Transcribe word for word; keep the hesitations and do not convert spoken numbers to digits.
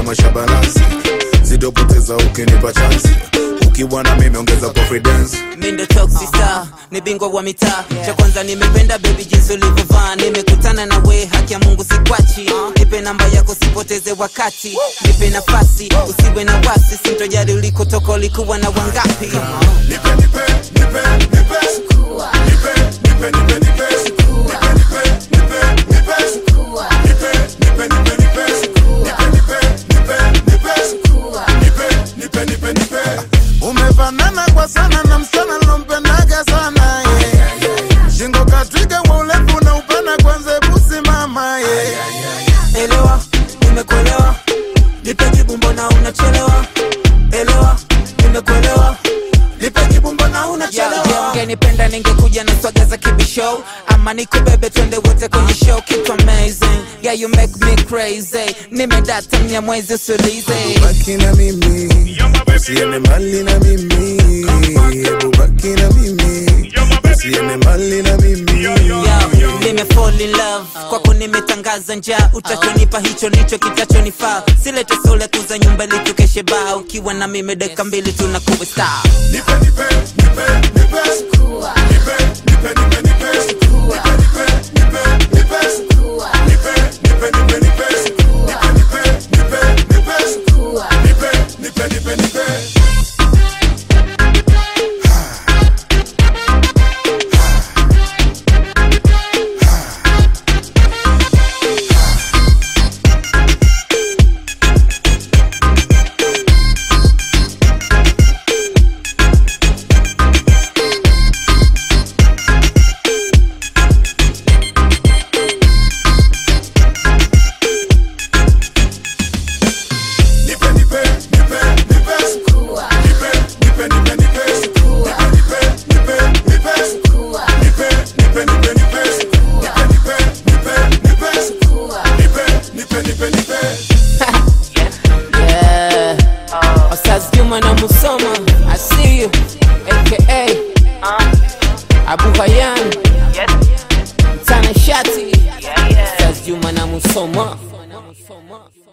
maisha balance. Sitopoteza ukinipa chance. Ukiwa na mimi ongeza confidence. Mimi ndo toxic star, ni bingwa wa mitaa. Cha kwanza nimependa baby jinsi ulivyovaa. Nimekutana na we, haki ya Mungu sikwachi. Nipe namba yako sipoteze wakati. Nipe nafasi, usiwe na wasi. Sintojali ulikotoka ulikuwa na wangapi. Nipe nipe nipe nipe nipe nipe nipe nipe nipe umefanana kwa sana na msichana nilompendaga sana yeah. Shingo katwiga wa urefu na upana kwanza busi mama yeah. Elewa, nimekuelewa. Nipe jibu mbona unachelewa. Elewa, nimekuelewa. Nipe jibu mbona unachelewa. Yeah, ungenipenda ningekuja na swaga za kibishow. Ama nikubebe twende wote kwenye show. Keep amazing, yeah you make me crazy. Nimedata mnyamwezi usulize. Baki na mimi, usiende mbali na mimi. Baki na mimi, usiende mbali na mimi. Yeah, nime fall in love. Kwako nimetangaza njaa. Utachonipa hicho nicho kitachonifaa. Silete sole kuza nyumba ili tukeshe baa. Ukiwa na mimi dakika mbili tunakuwa star. Nipe nipe nipe nipe nipe nipe nipe nipe I see you, aka uh, Abu Hayyan, yes. Tana Shati, yeah, yeah. Ustaz Juma na Musoma.